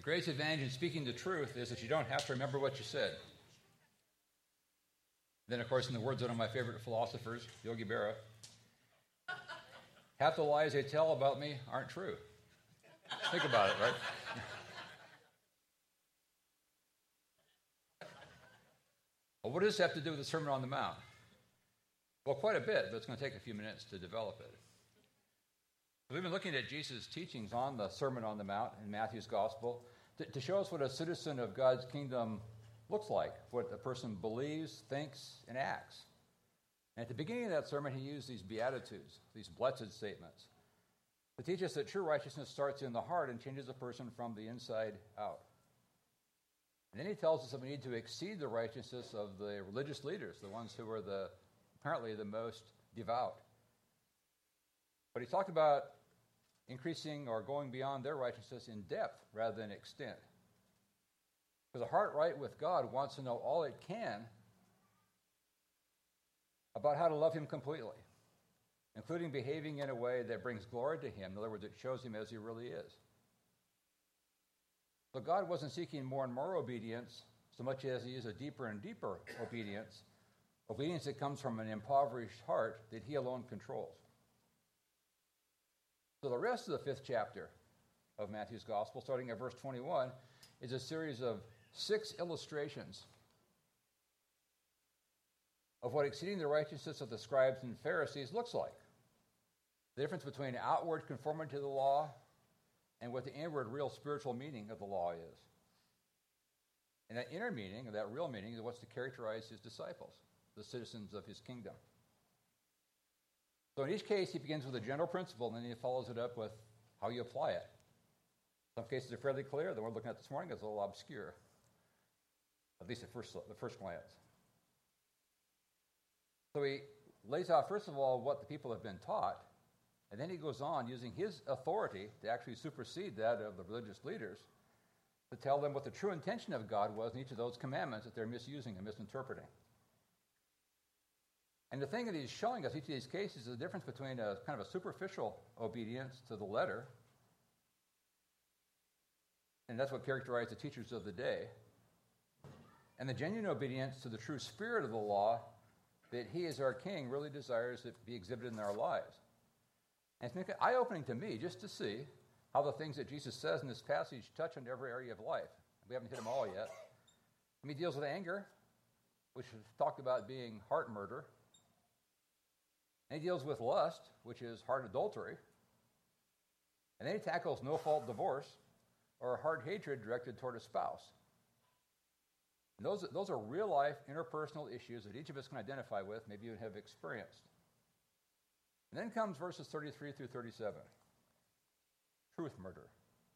greatest advantage in speaking the truth is that you don't have to remember what you said. Then, of course, in the words of one of my favorite philosophers, Yogi Berra, half the lies they tell about me aren't true. Think about it, right? Well, what does this have to do with the Sermon on the Mount? Well, quite a bit, but it's going to take a few minutes to develop it. We've been looking at Jesus' teachings on the Sermon on the Mount in Matthew's Gospel to show us what a citizen of God's kingdom looks like, what a person believes, thinks, and acts. And at the beginning of that sermon, he used these beatitudes, these blessed statements, to teach us that true righteousness starts in the heart and changes a person from the inside out. And then he tells us that we need to exceed the righteousness of the religious leaders, the ones who are apparently the most devout. But he talked about increasing or going beyond their righteousness in depth rather than extent. Because a heart right with God wants to know all it can about how to love him completely, including behaving in a way that brings glory to him. In other words, it shows him as he really is. But God wasn't seeking more and more obedience so much as he is a deeper and deeper obedience that comes from an impoverished heart that he alone controls. So the rest of the 5th chapter of Matthew's Gospel, starting at verse 21, is a series of 6 illustrations of what exceeding the righteousness of the scribes and Pharisees looks like. The difference between outward conformity to the law and what the inward, real spiritual meaning of the law is. And that inner meaning, or that real meaning, is what's to characterize his disciples, the citizens of his kingdom. So in each case, he begins with a general principle, and then he follows it up with how you apply it. Some cases are fairly clear. The one we're looking at this morning is a little obscure, at least at the first glance. So he lays out, first of all, what the people have been taught, and then he goes on using his authority to actually supersede that of the religious leaders to tell them what the true intention of God was in each of those commandments that they're misusing and misinterpreting. And the thing that he's showing us, each of these cases, is the difference between a kind of a superficial obedience to the letter, and that's what characterized the teachers of the day, and the genuine obedience to the true spirit of the law that he, as our king, really desires to be exhibited in our lives. And it's eye-opening to me just to see how the things that Jesus says in this passage touch on every area of life. We haven't hit them all yet. He deals with anger, which is talked about being heart murder. And he deals with lust, which is heart adultery. And then he tackles no-fault divorce or heart hatred directed toward a spouse. And those are real-life, interpersonal issues that each of us can identify with, maybe even have experienced. And then comes verses 33 through 37. Truth murder.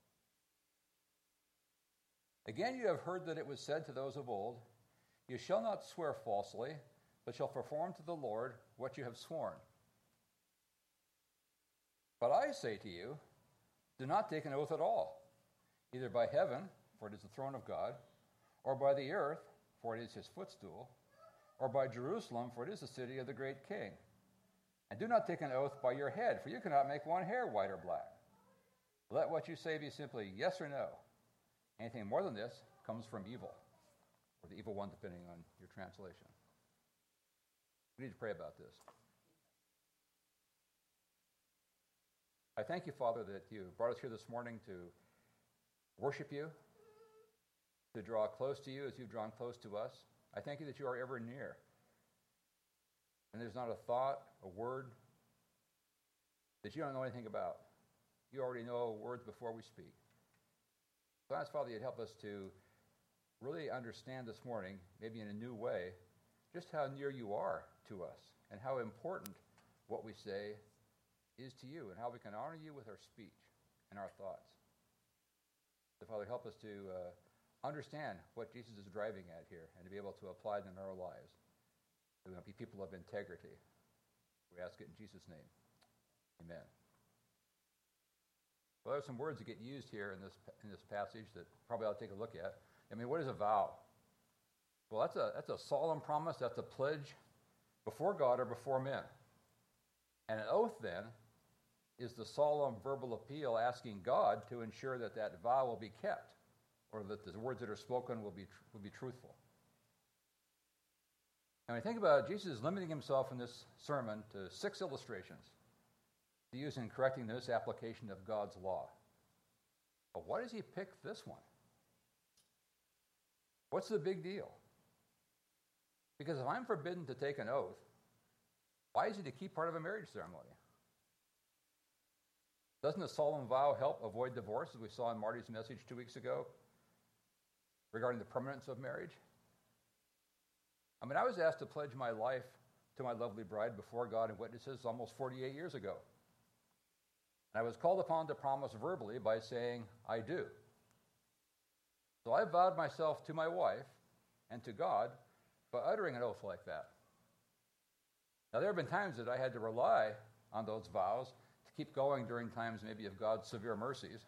Again, you have heard that it was said to those of old, you shall not swear falsely, but shall perform to the Lord what you have sworn. But I say to you, do not take an oath at all, either by heaven, for it is the throne of God, or by the earth, for it is his footstool, or by Jerusalem, for it is the city of the great king. And do not take an oath by your head, for you cannot make one hair white or black. Let what you say be simply yes or no. Anything more than this comes from evil, or the evil one, depending on your translation. We need to pray about this. I thank you, Father, that you brought us here this morning to worship you, to draw close to you as you've drawn close to us. I thank you that you are ever near. And there's not a thought, a word that you don't know anything about. You already know words before we speak. So I ask, Father, you'd help us to really understand this morning, maybe in a new way, just how near you are to us and how important what we say is to you and how we can honor you with our speech and our thoughts. So, Father, help us to understand what Jesus is driving at here and to be able to apply them in our lives. We want to be people of integrity. We ask it in Jesus' name. Amen. Well, there are some words that get used here in this passage that probably I'll take a look at. I mean, what is a vow? Well, that's a solemn promise. That's a pledge before God or before men. And an oath, then, is the solemn verbal appeal asking God to ensure that that vow will be kept. or that the words that are spoken will be truthful. And when you think about it, Jesus is limiting himself in this sermon to 6 illustrations to use in correcting this application of God's law. But why does he pick this one? What's the big deal? Because if I'm forbidden to take an oath, why is it to keep part of a marriage ceremony? Doesn't a solemn vow help avoid divorce, as we saw in Marty's message 2 weeks ago regarding the permanence of marriage? I mean, I was asked to pledge my life to my lovely bride before God and witnesses almost 48 years ago. And I was called upon to promise verbally by saying, I do. So I vowed myself to my wife and to God by uttering an oath like that. Now, there have been times that I had to rely on those vows to keep going during times maybe of God's severe mercies.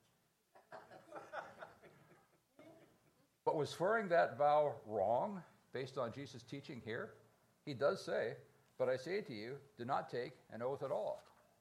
But was swearing that vow wrong based on Jesus' teaching here? He does say, but I say to you, do not take an oath at all.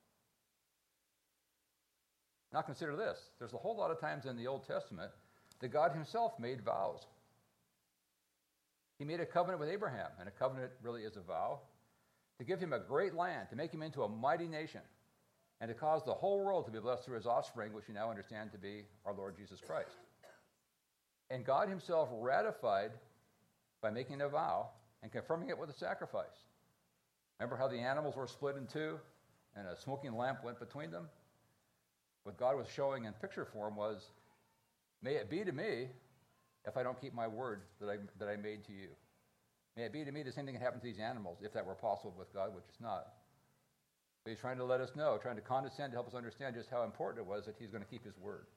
Now consider this. There's a whole lot of times in the Old Testament that God himself made vows. He made a covenant with Abraham, and a covenant really is a vow, to give him a great land, to make him into a mighty nation, and to cause the whole world to be blessed through his offspring, which we now understand to be our Lord Jesus Christ. And God himself ratified by making a vow and confirming it with a sacrifice. Remember how the animals were split in two and a smoking lamp went between them? What God was showing in picture form was, may it be to me if I don't keep my word that I made to you. May it be to me the same thing that happened to these animals, if that were possible with God, which is not. But he's trying to let us know, trying to condescend to help us understand just how important it was that he's going to keep his word.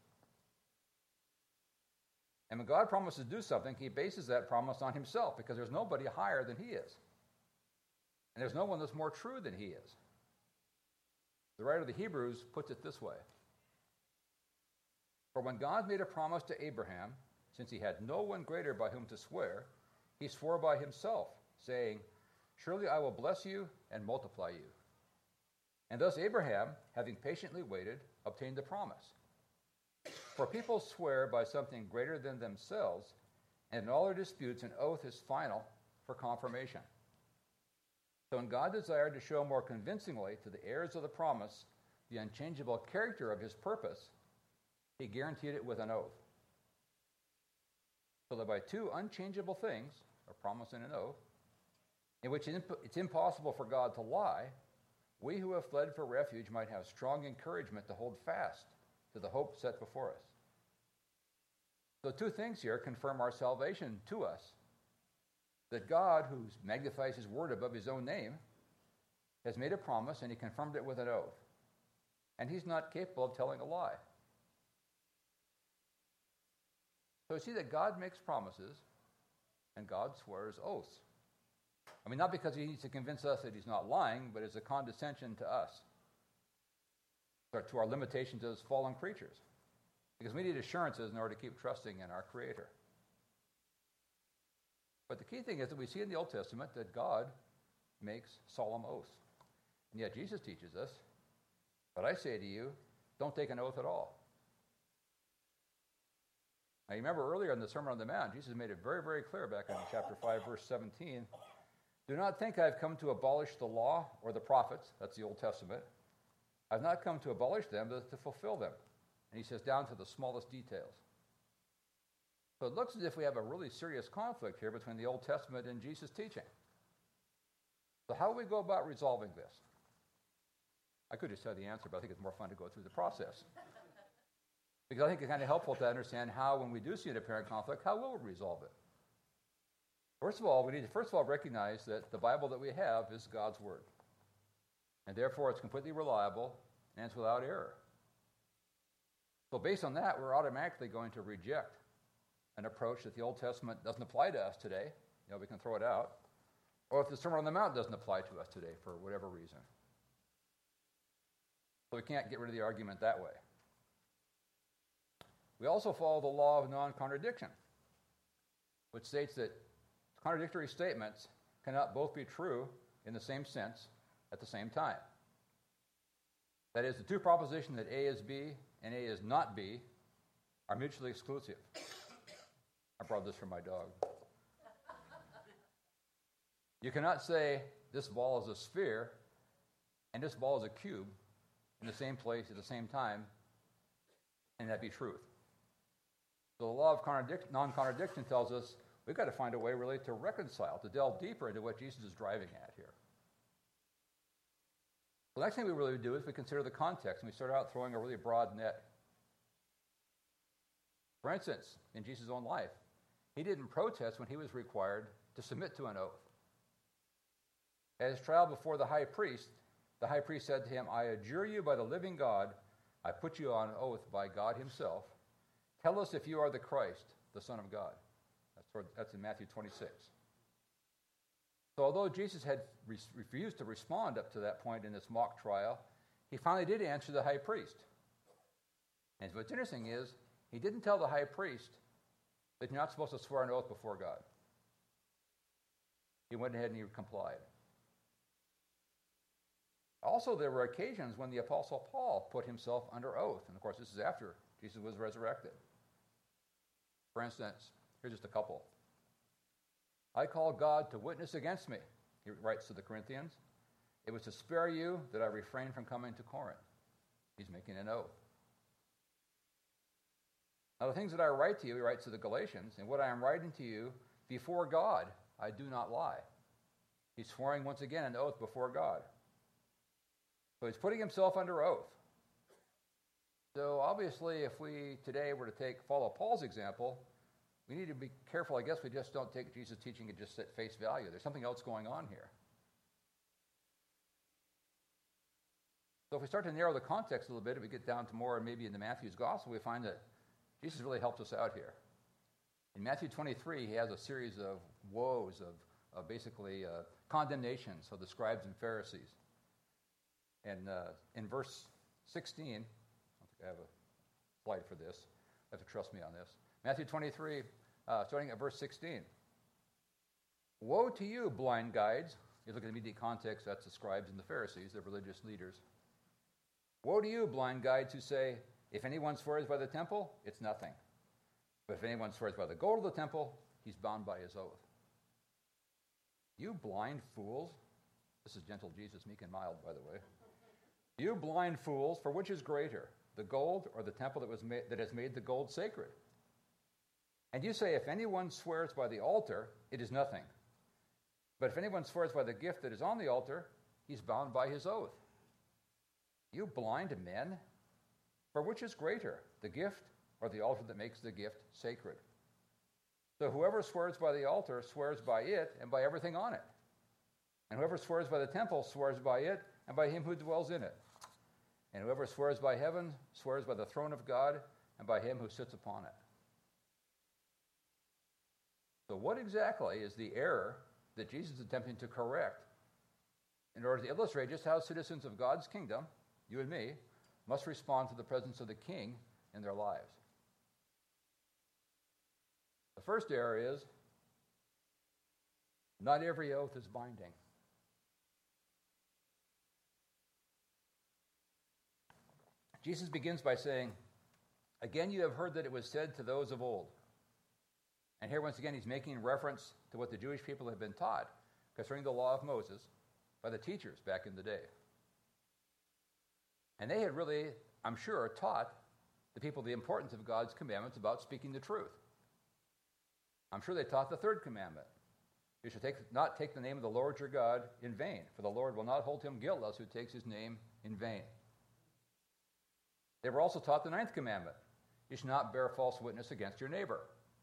And when God promises to do something, he bases that promise on himself, because there's nobody higher than he is. And there's no one that's more true than he is. The writer of the Hebrews puts it this way. For when God made a promise to Abraham, since he had no one greater by whom to swear, he swore by himself, saying, surely I will bless you and multiply you. And thus Abraham, having patiently waited, obtained the promise. For people swear by something greater than themselves, and in all their disputes an oath is final for confirmation. So when God desired to show more convincingly to the heirs of the promise the unchangeable character of his purpose, he guaranteed it with an oath. So that by 2 unchangeable things, a promise and an oath, in which it's impossible for God to lie, we who have fled for refuge might have strong encouragement to hold fast to the hope set before us. So 2 things here confirm our salvation to us. That God, who magnifies his word above his own name, has made a promise and he confirmed it with an oath. And he's not capable of telling a lie. So you see that God makes promises and God swears oaths. I mean, not because he needs to convince us that he's not lying, but as a condescension to us, or to our limitations as fallen creatures. Because we need assurances in order to keep trusting in our Creator. But the key thing is that we see in the Old Testament that God makes solemn oaths. And yet Jesus teaches us, but I say to you, don't take an oath at all. Now, you remember earlier in the Sermon on the Mount, Jesus made it very, very clear back in chapter 5, verse 17. Do not think I've come to abolish the law or the prophets. That's the Old Testament. I've not come to abolish them, but to fulfill them. And he says, down to the smallest details. So it looks as if we have a really serious conflict here between the Old Testament and Jesus' teaching. So how do we go about resolving this? I could just tell the answer, but I think it's more fun to go through the process. Because I think it's kind of helpful to understand how, when we do see an apparent conflict, how will we resolve it? First of all, we need to recognize that the Bible that we have is God's Word. And therefore, it's completely reliable and it's without error. So based on that, we're automatically going to reject an approach that the Old Testament doesn't apply to us today. We can throw it out. Or if the Sermon on the Mount doesn't apply to us today for whatever reason. So we can't get rid of the argument that way. We also follow the law of non-contradiction, which states that contradictory statements cannot both be true in the same sense at the same time. That is, the 2 propositions that A is B and A is not B are mutually exclusive. I borrowed this from my dog. You cannot say this ball is a sphere and this ball is a cube in the same place at the same time, and that be truth. So the law of non-contradiction tells us we've got to find a way really to reconcile, to delve deeper into what Jesus is driving at here. The next thing we really do is we consider the context, and we start out throwing a really broad net. For instance, in Jesus' own life, he didn't protest when he was required to submit to an oath. At his trial before the high priest said to him, I adjure you by the living God, I put you on oath by God himself. Tell us if you are the Christ, the Son of God. That's in Matthew 26. So although Jesus had refused to respond up to that point in this mock trial, he finally did answer the high priest. And what's interesting is, he didn't tell the high priest that you're not supposed to swear an oath before God. He went ahead and he complied. Also, there were occasions when the Apostle Paul put himself under oath. And of course, this is after Jesus was resurrected. For instance, here's just a couple. I call God to witness against me, he writes to the Corinthians. It was to spare you that I refrained from coming to Corinth. He's making an oath. Now, the things that I write to you, he writes to the Galatians, and what I am writing to you, before God, I do not lie. He's swearing once again an oath before God. So he's putting himself under oath. So obviously, if we today were to follow Paul's example, we need to be careful. I guess we just don't take Jesus' teaching and just at face value. There's something else going on here. So if we start to narrow the context a little bit, if we get down to more maybe in the Matthew's gospel, we find that Jesus really helps us out here. In Matthew 23, he has a series of woes, of basically condemnations of the scribes and Pharisees. And in verse 16, I don't think I have a slide for this. You have to trust me on this. Matthew 23, starting at verse 16. Woe to you, blind guides. You look at the immediate context, that's the scribes and the Pharisees, the religious leaders. Woe to you, blind guides, who say, if anyone swears by the temple, it's nothing. But if anyone swears by the gold of the temple, he's bound by his oath. You blind fools. This is gentle Jesus, meek and mild, by the way. You blind fools, for which is greater, the gold or the temple that has made the gold sacred? And you say, if anyone swears by the altar, it is nothing. But if anyone swears by the gift that is on the altar, he's bound by his oath. You blind men, for which is greater, the gift or the altar that makes the gift sacred? So whoever swears by the altar swears by it and by everything on it. And whoever swears by the temple swears by it and by him who dwells in it. And whoever swears by heaven swears by the throne of God and by him who sits upon it. So what exactly is the error that Jesus is attempting to correct in order to illustrate just how citizens of God's kingdom, you and me, must respond to the presence of the King in their lives? The first error is not every oath is binding. Jesus begins by saying, again, you have heard that it was said to those of old. And here, once again, he's making reference to what the Jewish people had been taught concerning the law of Moses by the teachers back in the day. And they had really, I'm sure, taught the people the importance of God's commandments about speaking the truth. I'm sure they taught the third commandment. You should not take the name of the Lord your God in vain, for the Lord will not hold him guiltless who takes his name in vain. They were also taught the ninth commandment. You should not bear false witness against your neighbor.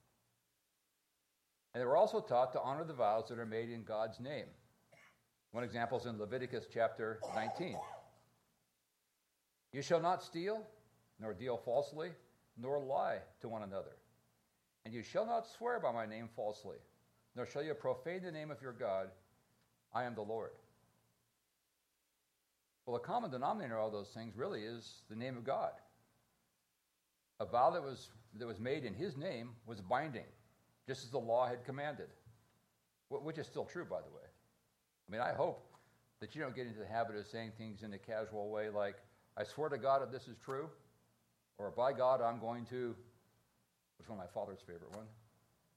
And they were also taught to honor the vows that are made in God's name. One example is in Leviticus chapter 19. You shall not steal, nor deal falsely, nor lie to one another. And you shall not swear by my name falsely, nor shall you profane the name of your God. I am the Lord. Well, the common denominator of all those things really is the name of God. A vow that was made in his name was binding, just as the law had commanded, which is still true, by the way. I mean, I hope that you don't get into the habit of saying things in a casual way like, I swear to God if this is true, or by God I'm going to, which is one of my father's favorite ones.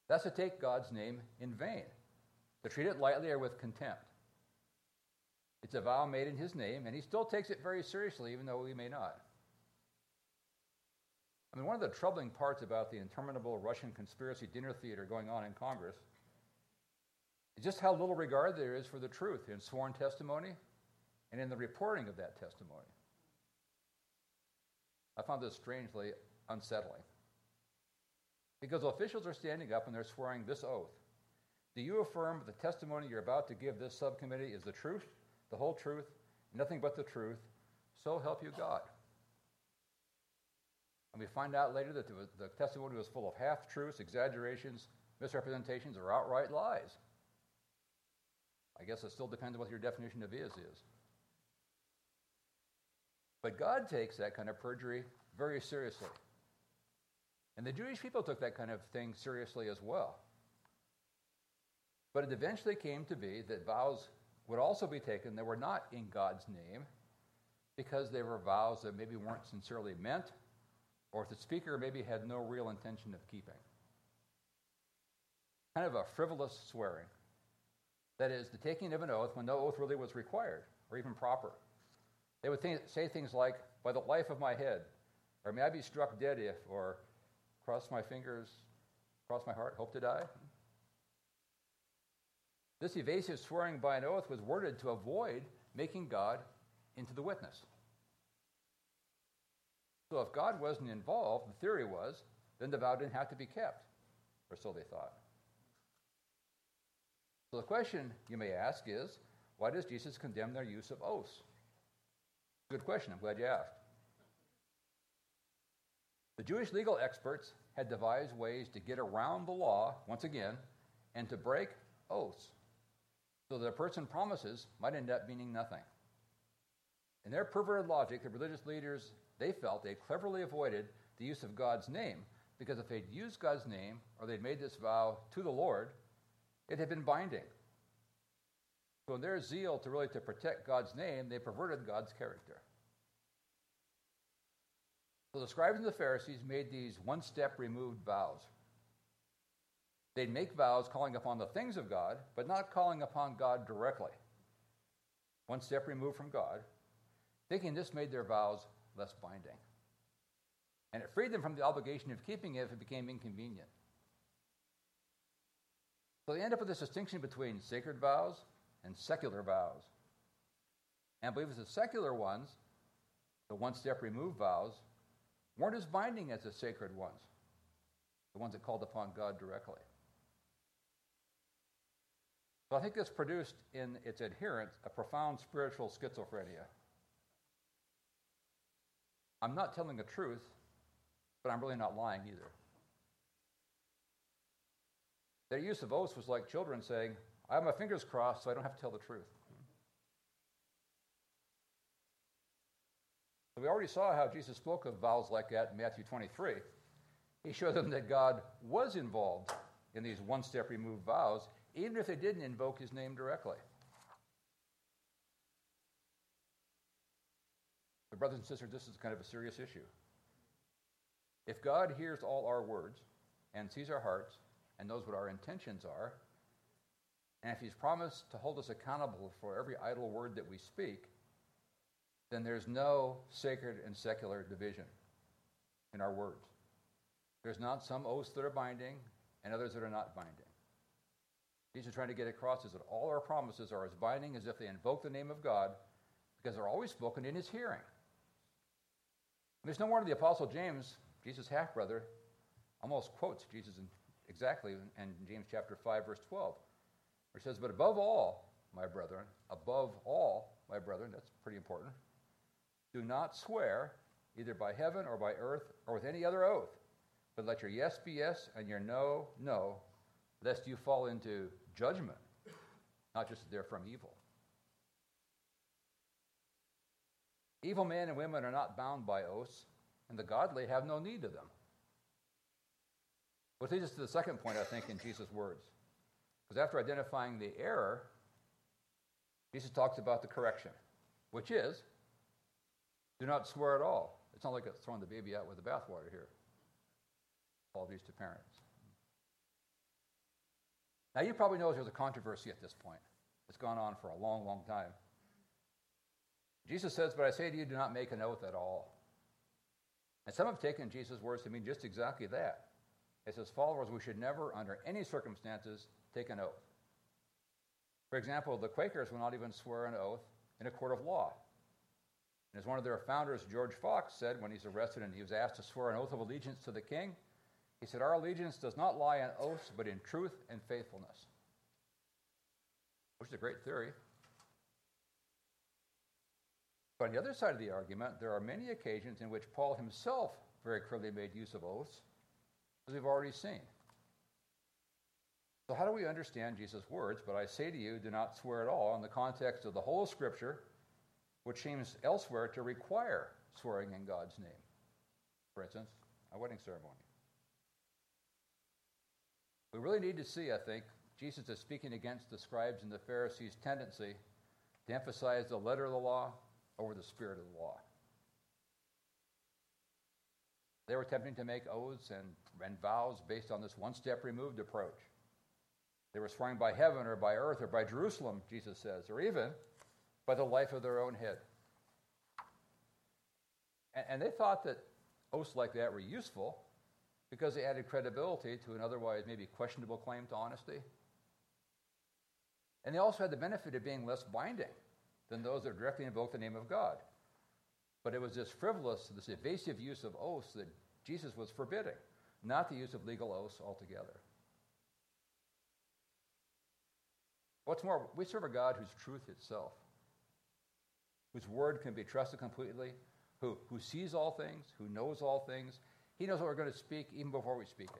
That's to take God's name in vain, to treat it lightly or with contempt. It's a vow made in his name, and he still takes it very seriously, even though we may not. I mean, one of the troubling parts about the interminable Russian conspiracy dinner theater going on in Congress is just how little regard there is for the truth in sworn testimony and in the reporting of that testimony. I found this strangely unsettling. Because officials are standing up and they're swearing this oath. Do you affirm the testimony you're about to give this subcommittee is the truth, the whole truth, nothing but the truth, so help you God? And we find out later that the testimony was full of half-truths, exaggerations, misrepresentations, or outright lies. I guess it still depends on what your definition of is. But God takes that kind of perjury very seriously. And the Jewish people took that kind of thing seriously as well. But it eventually came to be that vows would also be taken that were not in God's name, because they were vows that maybe weren't sincerely meant, or if the speaker maybe had no real intention of keeping. Kind of a frivolous swearing. That is, the taking of an oath when no oath really was required, or even proper. They would say things like, by the life of my head, or may I be struck dead if, or cross my fingers, cross my heart, hope to die. This evasive swearing by an oath was worded to avoid making God into the witness. So if God wasn't involved, the theory was, then the vow didn't have to be kept, or so they thought. So the question you may ask is, why does Jesus condemn their use of oaths? Good question, I'm glad you asked. The Jewish legal experts had devised ways to get around the law, once again, and to break oaths, so that a person's promises might end up meaning nothing. In their perverted logic, the religious leaders, they felt they cleverly avoided the use of God's name, because if they'd used God's name, or they'd made this vow to the Lord, it had been binding. So in their zeal to protect God's name, they perverted God's character. So the scribes and the Pharisees made these one-step removed vows. They'd make vows calling upon the things of God, but not calling upon God directly. One step removed from God, thinking this made their vows less binding. And it freed them from the obligation of keeping it if it became inconvenient. So they end up with this distinction between sacred vows and secular vows. And I believe it's the secular ones, the one-step removed vows, weren't as binding as the sacred ones, the ones that called upon God directly. So I think this produced in its adherents a profound spiritual schizophrenia. I'm not telling the truth, but I'm really not lying either. Their use of oaths was like children saying, I have my fingers crossed so I don't have to tell the truth. So we already saw how Jesus spoke of vows like that in Matthew 23. He showed them that God was involved in these one-step removed vows, even if they didn't invoke his name directly. But brothers and sisters, this is kind of a serious issue. If God hears all our words and sees our hearts and knows what our intentions are, and if he's promised to hold us accountable for every idle word that we speak, then there's no sacred and secular division in our words. There's not some oaths that are binding and others that are not binding. Jesus is trying to get across is that all our promises are as binding as if they invoke the name of God, because they're always spoken in his hearing. And there's no wonder the Apostle James, Jesus' half-brother, almost quotes Jesus exactly in James chapter 5, verse 12, where he says, but above all, my brethren, that's pretty important, do not swear either by heaven or by earth or with any other oath, but let your yes be yes and your no, no, lest you fall into judgment, not just that they're from evil. Evil men and women are not bound by oaths, and the godly have no need of them. Which leads us to the second point, I think, in Jesus' words. Because after identifying the error, Jesus talks about the correction, which is, do not swear at all. It's not like throwing the baby out with the bathwater here. Apologies to parents. Now, you probably know there's a controversy at this point. It's gone on for a long, long time. Jesus says, but I say to you, do not make an oath at all. And some have taken Jesus' words to mean just exactly that. As his followers, we should never, under any circumstances, take an oath. For example, the Quakers will not even swear an oath in a court of law. And as one of their founders, George Fox, said when he's arrested and he was asked to swear an oath of allegiance to the king, he said, our allegiance does not lie in oaths, but in truth and faithfulness. Which is a great theory. But on the other side of the argument, there are many occasions in which Paul himself very clearly made use of oaths, as we've already seen. So how do we understand Jesus' words, but I say to you, do not swear at all, in the context of the whole of Scripture, which seems elsewhere to require swearing in God's name? For instance, a wedding ceremony. We really need to see, I think, Jesus is speaking against the scribes and the Pharisees' tendency to emphasize the letter of the law over the spirit of the law. They were attempting to make oaths and vows based on this one-step removed approach. They were swearing by heaven or by earth or by Jerusalem, Jesus says, or even by the life of their own head. And they thought that oaths like that were useful because they added credibility to an otherwise maybe questionable claim to honesty. And they also had the benefit of being less binding than those that directly invoke the name of God. But it was this frivolous, this evasive use of oaths that Jesus was forbidding, not the use of legal oaths altogether. What's more, we serve a God who's truth itself, whose word can be trusted completely, who sees all things, who knows all things. He knows what we're going to speak even before we speak it.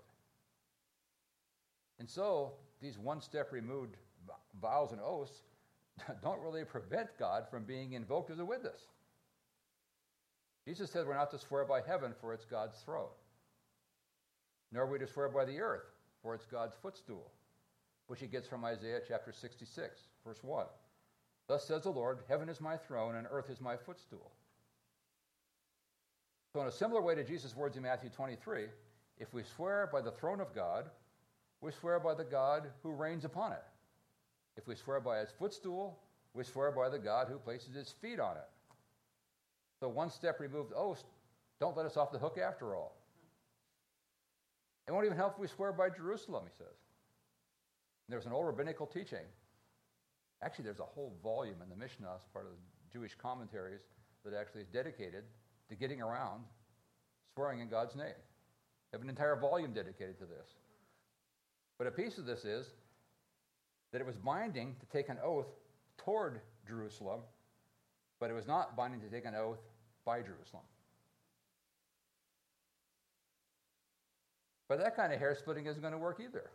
And so, these one-step removed vows and oaths don't really prevent God from being invoked as a witness. Jesus said we're not to swear by heaven, for it's God's throne. Nor are we to swear by the earth, for it's God's footstool, which he gets from Isaiah chapter 66, verse 1. Thus says the Lord, heaven is my throne and earth is my footstool. So in a similar way to Jesus' words in Matthew 23, if we swear by the throne of God, we swear by the God who reigns upon it. If we swear by his footstool, we swear by the God who places his feet on it. So one-step removed oaths don't let us off the hook after all. It won't even help if we swear by Jerusalem, he says. There's an old rabbinical teaching. Actually, there's a whole volume in the Mishnah, part of the Jewish commentaries, that actually is dedicated to getting around swearing in God's name. They have an entire volume dedicated to this. But a piece of this is that it was binding to take an oath toward Jerusalem, but it was not binding to take an oath by Jerusalem. But that kind of hair splitting isn't going to work either.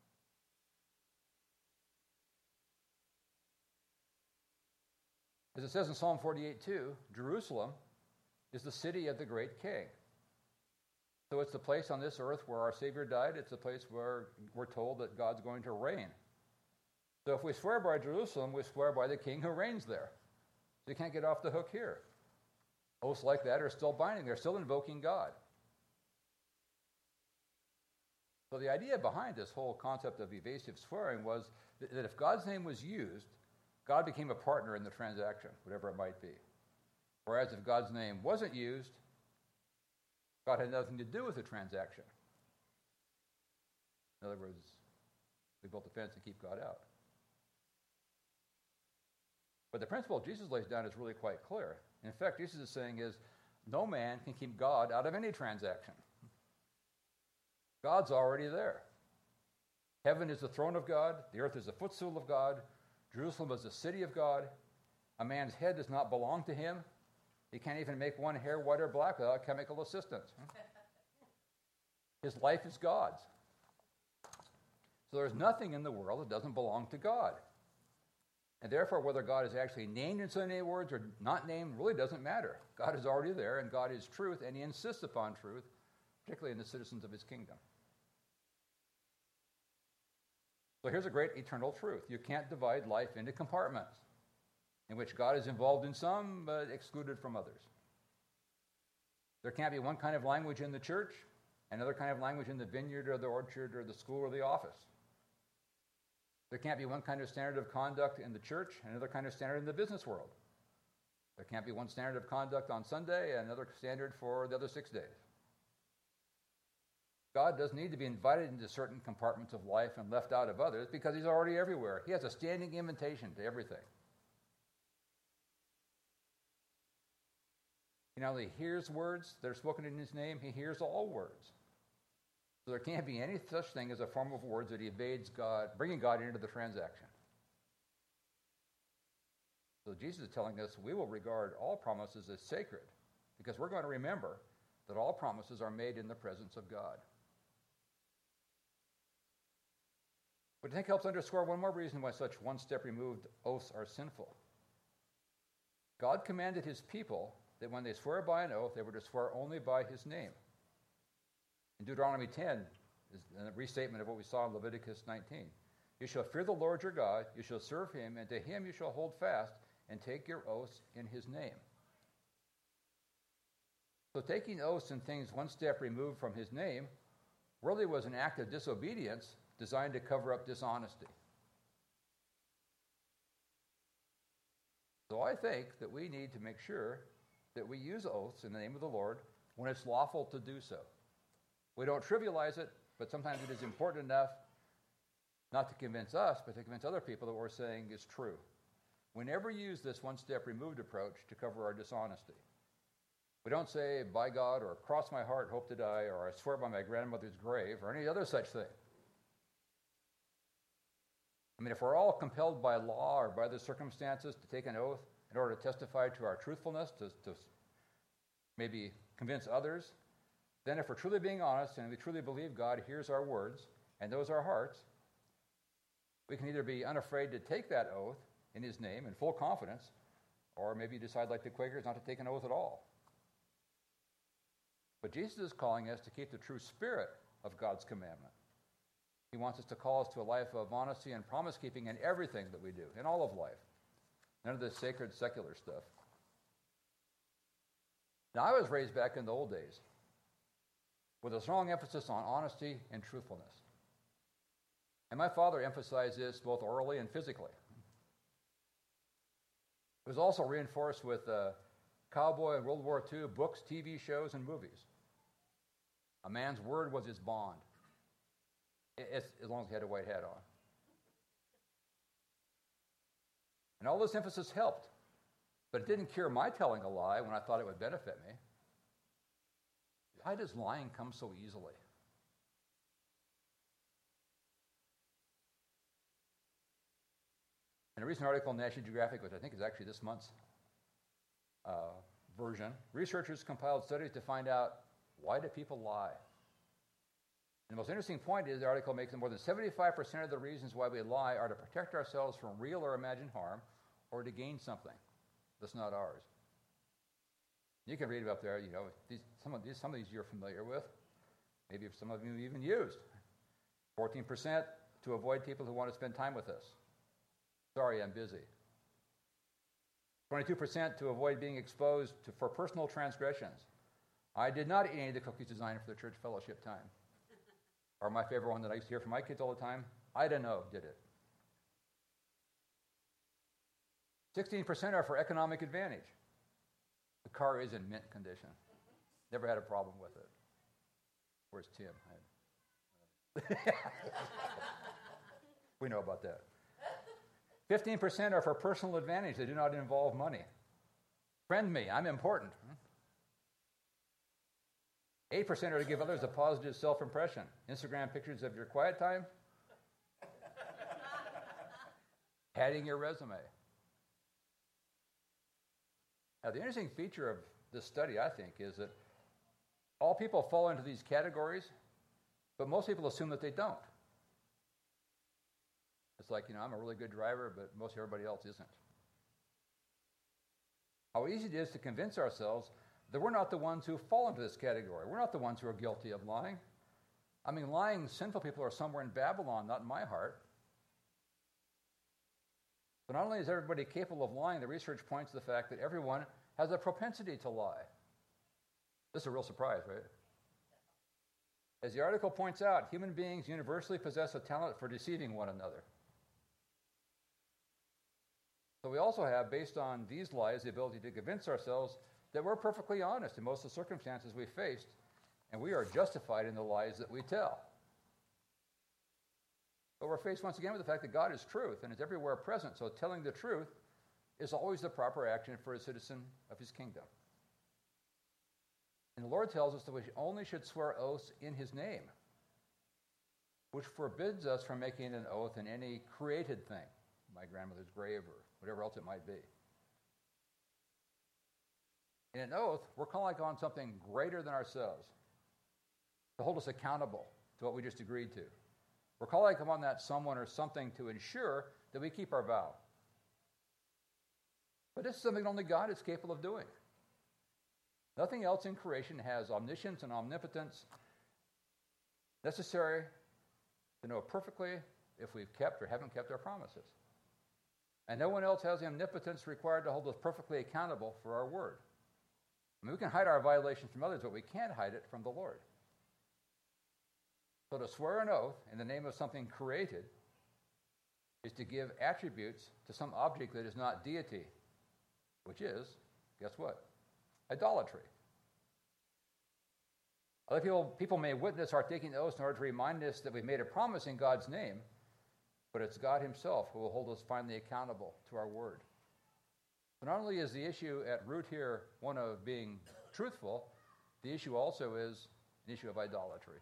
As it says in Psalm 48:2, Jerusalem is the city of the great king. So it's the place on this earth where our Savior died. It's the place where we're told that God's going to reign. So if we swear by Jerusalem, we swear by the king who reigns there. So you can't get off the hook here. Oaths like that are still binding. They're still invoking God. So the idea behind this whole concept of evasive swearing was that if God's name was used, God became a partner in the transaction, whatever it might be. Whereas if God's name wasn't used, God had nothing to do with the transaction. In other words, we built a fence and keep God out. But the principle Jesus lays down is really quite clear. In fact, Jesus is saying is, no man can keep God out of any transaction. God's already there. Heaven is the throne of God. The earth is the footstool of God. Jerusalem is the city of God. A man's head does not belong to him. He can't even make one hair white or black without chemical assistance. His life is God's. So there's nothing in the world that doesn't belong to God. And therefore, whether God is actually named in so many words or not named really doesn't matter. God is already there, and God is truth, and he insists upon truth, particularly in the citizens of his kingdom. So here's a great eternal truth. You can't divide life into compartments in which God is involved in some, but excluded from others. There can't be one kind of language in the church, another kind of language in the vineyard or the orchard or the school or the office. There can't be one kind of standard of conduct in the church and another kind of standard in the business world. There can't be one standard of conduct on Sunday and another standard for the other 6 days. God doesn't need to be invited into certain compartments of life and left out of others because he's already everywhere. He has a standing invitation to everything. He not only hears words that are spoken in his name, he hears all words. So there can't be any such thing as a form of words that evades God, bringing God into the transaction. So Jesus is telling us we will regard all promises as sacred because we're going to remember that all promises are made in the presence of God. But I think it helps underscore one more reason why such one-step removed oaths are sinful. God commanded his people that when they swear by an oath, they were to swear only by his name. In Deuteronomy 10 is a restatement of what we saw in Leviticus 19. You shall fear the Lord your God, you shall serve him, and to him you shall hold fast and take your oaths in his name. So taking oaths and things one step removed from his name really was an act of disobedience designed to cover up dishonesty. So I think that we need to make sure that we use oaths in the name of the Lord when it's lawful to do so. We don't trivialize it, but sometimes it is important enough not to convince us, but to convince other people that what we're saying is true. We never use this one-step removed approach to cover our dishonesty. We don't say, by God, or cross my heart, hope to die, or I swear by my grandmother's grave, or any other such thing. I mean, if we're all compelled by law or by the circumstances to take an oath in order to testify to our truthfulness, to maybe convince others, then if we're truly being honest and we truly believe God hears our words and knows our hearts, we can either be unafraid to take that oath in his name in full confidence, or maybe decide like the Quakers not to take an oath at all. But Jesus is calling us to keep the true spirit of God's commandment. He wants us to call us to a life of honesty and promise-keeping in everything that we do, in all of life. None of this sacred, secular stuff. Now, I was raised back in the old days with a strong emphasis on honesty and truthfulness. And my father emphasized this both orally and physically. It was also reinforced with cowboy and World War II books, TV shows, and movies. A man's word was his bond, as long as he had a white hat on. And all this emphasis helped, but it didn't cure my telling a lie when I thought it would benefit me. Why does lying come so easily? In a recent article in National Geographic, which I think is actually this month's version, researchers compiled studies to find out, why do people lie? And the most interesting point is the article makes that more than 75% of the reasons why we lie are to protect ourselves from real or imagined harm or to gain something that's not ours. You can read it up there, some of these you're familiar with. Maybe some of you even used. 14% to avoid people who want to spend time with us. Sorry, I'm busy. 22% to avoid being exposed for personal transgressions. I did not eat any of the cookies designed for the church fellowship time. Or my favorite one that I used to hear from my kids all the time, I don't know, did it. 16% are for economic advantage. The car is in mint condition. Never had a problem with it. Where's Tim? We know about that. 15% are for personal advantage. They do not involve money. Friend me, I'm important. 8% are to give others a positive self-impression. Instagram pictures of your quiet time. Padding your resume. Now, the interesting feature of this study, I think, is that all people fall into these categories, but most people assume that they don't. It's like, I'm a really good driver, but most everybody else isn't. How easy it is to convince ourselves that we're not the ones who fall into this category. We're not the ones who are guilty of lying. I mean, lying, sinful people are somewhere in Babylon, not in my heart. But not only is everybody capable of lying, the research points to the fact that everyone has a propensity to lie. This is a real surprise, right? As the article points out, human beings universally possess a talent for deceiving one another. So we also have, based on these lies, the ability to convince ourselves that we're perfectly honest in most of the circumstances we faced, and we are justified in the lies that we tell. But we're faced once again with the fact that God is truth and is everywhere present, so telling the truth is always the proper action for a citizen of his kingdom. And the Lord tells us that we only should swear oaths in his name, which forbids us from making an oath in any created thing, my grandmother's grave or whatever else it might be. In an oath, we're calling on something greater than ourselves to hold us accountable to what we just agreed to. We're calling upon that someone or something to ensure that we keep our vow. But this is something only God is capable of doing. Nothing else in creation has omniscience and omnipotence necessary to know perfectly if we've kept or haven't kept our promises. And no one else has the omnipotence required to hold us perfectly accountable for our word. I mean, we can hide our violations from others, but we can't hide it from the Lord. So to swear an oath in the name of something created is to give attributes to some object that is not deity, which is, guess what? Idolatry. Other people may witness our taking oaths in order to remind us that we've made a promise in God's name, but it's God himself who will hold us finally accountable to our word. So not only is the issue at root here one of being truthful, the issue also is an issue of idolatry.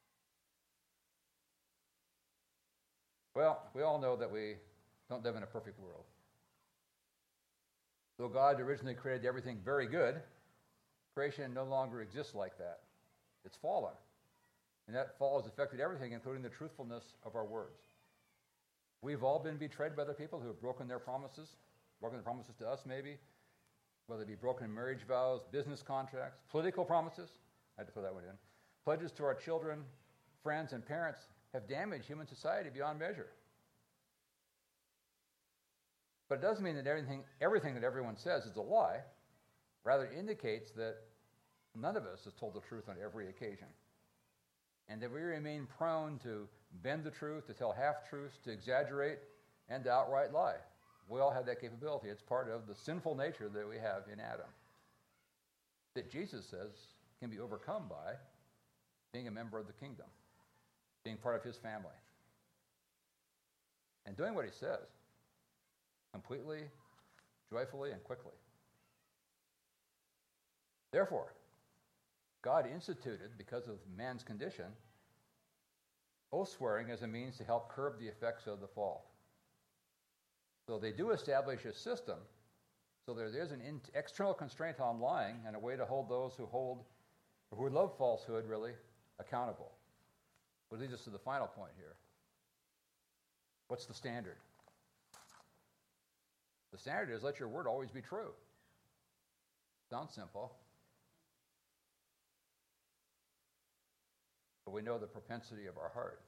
Well, we all know that we don't live in a perfect world. Though God originally created everything very good, creation no longer exists like that. It's fallen. And that fall has affected everything, including the truthfulness of our words. We've all been betrayed by other people who have broken their promises to us maybe, whether it be broken marriage vows, business contracts, political promises. I had to throw that one in. Pledges to our children, friends, and parents have damaged human society beyond measure. But it doesn't mean that everything that everyone says is a lie. Rather, it indicates that none of us has told the truth on every occasion, and that we remain prone to bend the truth, to tell half-truths, to exaggerate, and to outright lie. We all have that capability. It's part of the sinful nature that we have in Adam, that Jesus says can be overcome by being a member of the kingdom, being part of his family, and doing what he says completely, joyfully, and quickly. Therefore, God instituted, because of man's condition, oath swearing as a means to help curb the effects of the fall. So they do establish a system, so there is an external constraint on lying and a way to hold those who love falsehood, really, accountable. Which leads us to the final point here. What's the standard? The standard is let your word always be true. Sounds simple. But we know the propensity of our heart.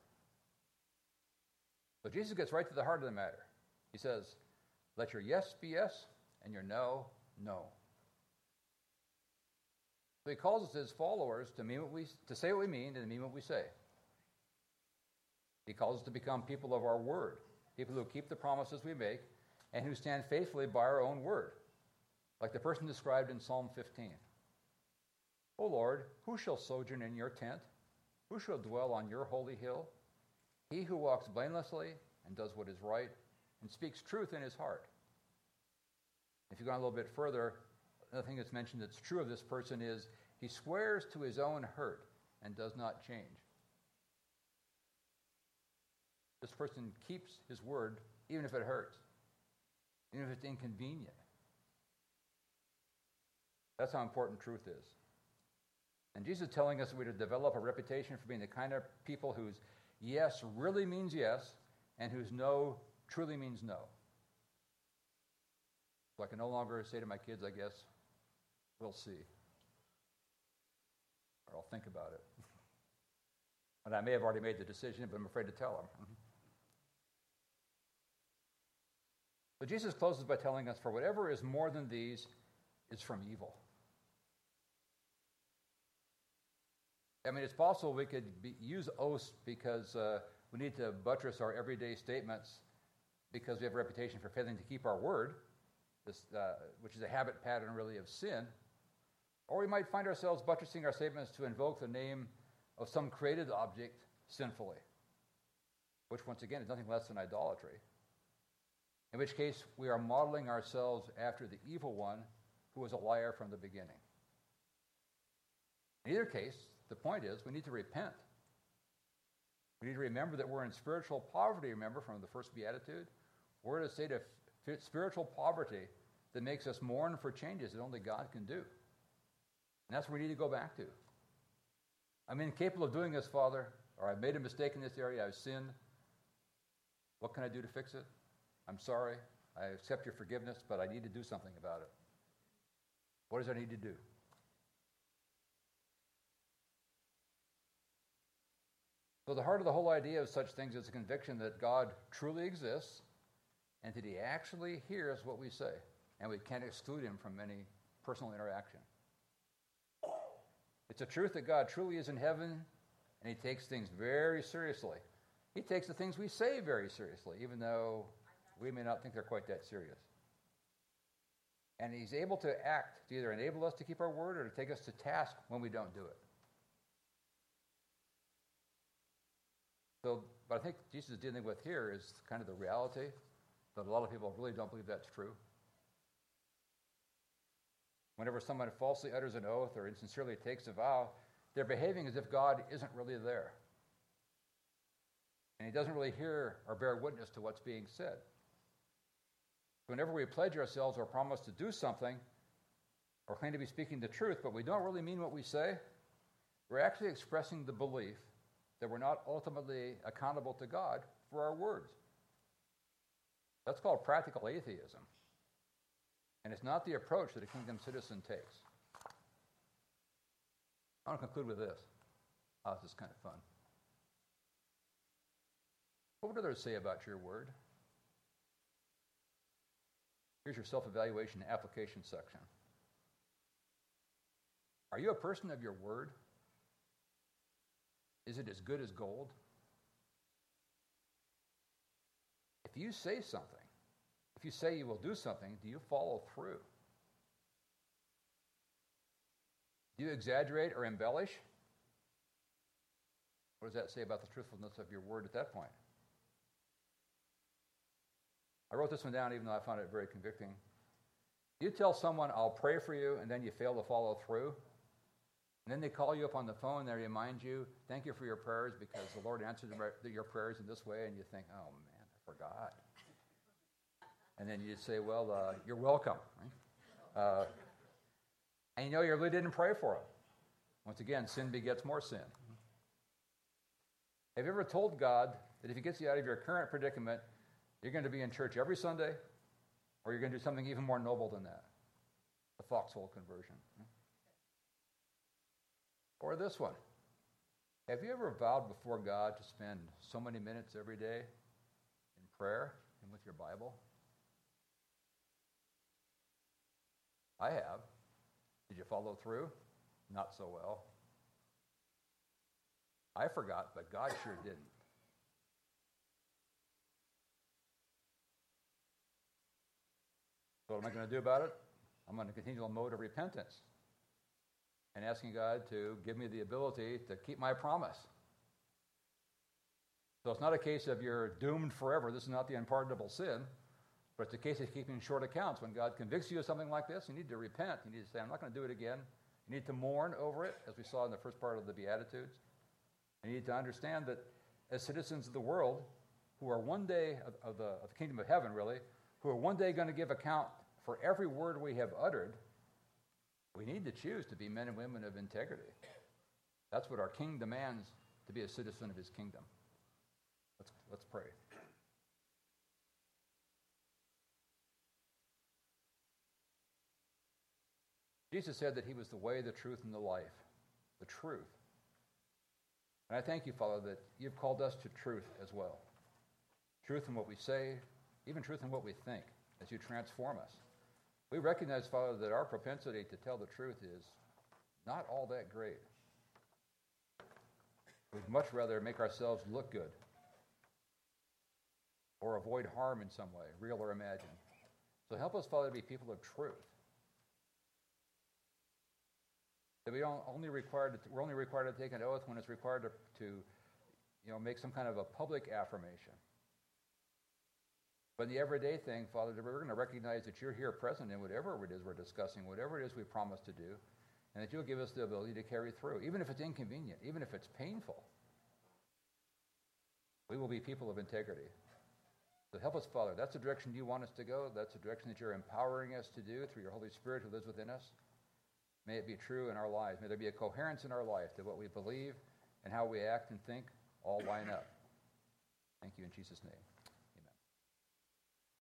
So Jesus gets right to the heart of the matter. He says, let your yes be yes and your no, no. So he calls us his followers to say what we mean and mean what we say. He calls us to become people of our word, people who keep the promises we make and who stand faithfully by our own word, like the person described in Psalm 15. O Lord, who shall sojourn in your tent? Who shall dwell on your holy hill? He who walks blamelessly and does what is right and speaks truth in his heart. If you go on a little bit further, another thing that's mentioned that's true of this person is he swears to his own hurt and does not change. This person keeps his word even if it hurts, even if it's inconvenient. That's how important truth is. And Jesus is telling us that we're to develop a reputation for being the kind of people whose yes really means yes and whose no truly means no. So I can no longer say to my kids, I guess, we'll see. Or I'll think about it. And I may have already made the decision, but I'm afraid to tell them. So Jesus closes by telling us, for whatever is more than these is from evil. I mean, it's possible we could use oaths because we need to buttress our everyday statements because we have a reputation for failing to keep our word. which is a habit pattern really of sin. Or we might find ourselves buttressing our statements to invoke the name of some created object sinfully, which once again is nothing less than idolatry. In which case, we are modeling ourselves after the evil one who was a liar from the beginning. In either case, the point is we need to repent. We need to remember that we're in spiritual poverty, remember, from the first beatitude. We're in a state of spiritual poverty that makes us mourn for changes that only God can do. And that's what we need to go back to. I'm incapable of doing this, Father, or I've made a mistake in this area, I've sinned. What can I do to fix it? I'm sorry. I accept your forgiveness, but I need to do something about it. What does I need to do? So the heart of the whole idea of such things is a conviction that God truly exists and that he actually hears what we say, and we can't exclude him from any personal interaction. It's a truth that God truly is in heaven, and he takes things very seriously. He takes the things we say very seriously, even though we may not think they're quite that serious. And he's able to act to either enable us to keep our word or to take us to task when we don't do it. So, what I think Jesus is dealing with here is kind of the reality that a lot of people really don't believe that's true. Whenever someone falsely utters an oath or insincerely takes a vow, they're behaving as if God isn't really there. And he doesn't really hear or bear witness to what's being said. Whenever we pledge ourselves or promise to do something or claim to be speaking the truth, but we don't really mean what we say, we're actually expressing the belief that we're not ultimately accountable to God for our words. That's called practical atheism. And it's not the approach that a kingdom citizen takes. I want to conclude with this. Oh, this is kind of fun. What would others say about your word? Here's your self-evaluation application section. Are you a person of your word? Is it as good as gold? If you say something, if you say you will do something, do you follow through? Do you exaggerate or embellish? What does that say about the truthfulness of your word at that point? I wrote this one down even though I found it very convicting. You tell someone, I'll pray for you, and then you fail to follow through. And then they call you up on the phone and they remind you, thank you for your prayers because the Lord answered your prayers in this way. And you think, oh man, I forgot. And then you say, well, you're welcome. Right? And you know you really didn't pray for them. Once again, sin begets more sin. Have you ever told God that if he gets you out of your current predicament, you're going to be in church every Sunday, or you're going to do something even more noble than that? The foxhole conversion. Or this one. Have you ever vowed before God to spend so many minutes every day in prayer and with your Bible? I have. Did you follow through? Not so well. I forgot, but God sure didn't. So what am I going to do about it? I'm going to continue a mode of repentance and asking God to give me the ability to keep my promise. So it's not a case of you're doomed forever. This is not the unpardonable sin, but it's a case of keeping short accounts. When God convicts you of something like this, you need to repent. You need to say, I'm not going to do it again. You need to mourn over it, as we saw in the first part of the Beatitudes. And you need to understand that as citizens of the world, who are one day of the kingdom of heaven, really, who are one day going to give account for every word we have uttered, we need to choose to be men and women of integrity. That's what our king demands, to be a citizen of his kingdom. Let's pray. Jesus said that he was the way, the truth, and the life. The truth. And I thank you, Father, that you've called us to truth as well. Truth in what we say, even truth in what we think, as you transform us. We recognize, Father, that our propensity to tell the truth is not all that great. We'd much rather make ourselves look good or avoid harm in some way, real or imagined. So help us, Father, to be people of truth. That we're only required to take an oath when it's required to make some kind of a public affirmation. But in the everyday thing, Father, we're going to recognize that you're here present in whatever it is we're discussing, whatever it is we promise to do, and that you'll give us the ability to carry through, even if it's inconvenient, even if it's painful. We will be people of integrity. So help us, Father. That's the direction you want us to go. That's the direction that you're empowering us to do through your Holy Spirit who lives within us. May it be true in our lives. May there be a coherence in our life that what we believe and how we act and think all line up. Thank you in Jesus' name.